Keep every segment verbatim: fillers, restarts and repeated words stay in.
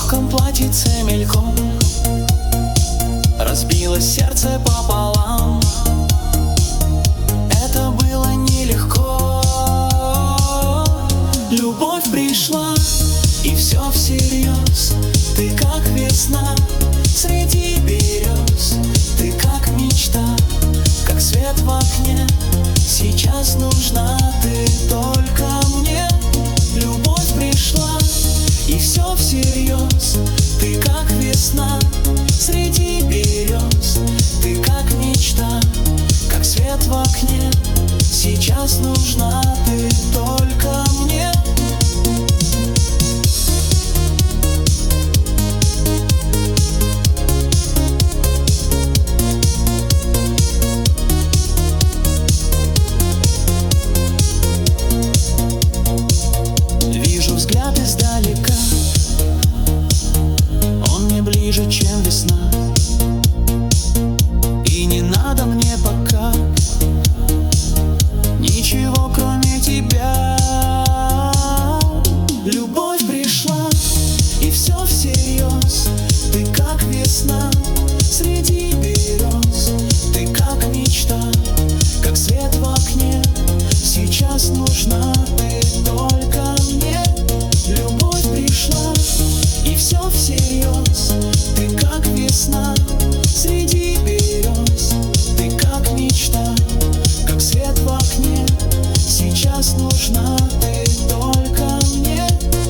легком платьице мельком разбилось сердце пополам. Это было нелегко. Любовь пришла, и все всерьез. Ты как весна среди берез. Ты как мечта, как свет в окне. Сейчас нужна ты только мне. Любовь пришла, и все всерьез. Ты как весна среди берез. Ты как мечта, как свет в окне. Сейчас нужна ты только мне. Вижу взгляд издалека, он мне ближе, чем весна. И не надо мне пока ничего, кроме тебя. Любовь пришла, и все всерьез. Ты как весна среди берез. Ты как мечта, как свет в окне. Сейчас нужна ты только мне. Любовь пришла, и все всерьез. Ты как весна среди берез. Ты как мечта, как свет в окне. Сейчас нужна ты только мне.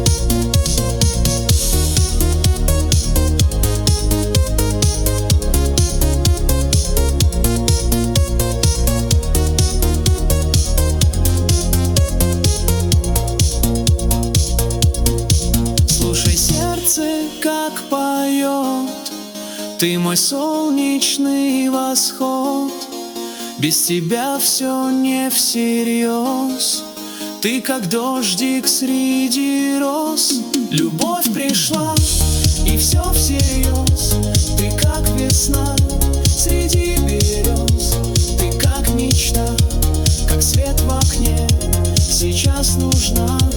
Слушай, сердце как поет. Ты мой солнечный восход. Без тебя все не всерьез. Ты как дождик среди роз. Любовь пришла, и все всерьез. Ты как весна среди берез. Ты как мечта, как свет в окне. Сейчас нужна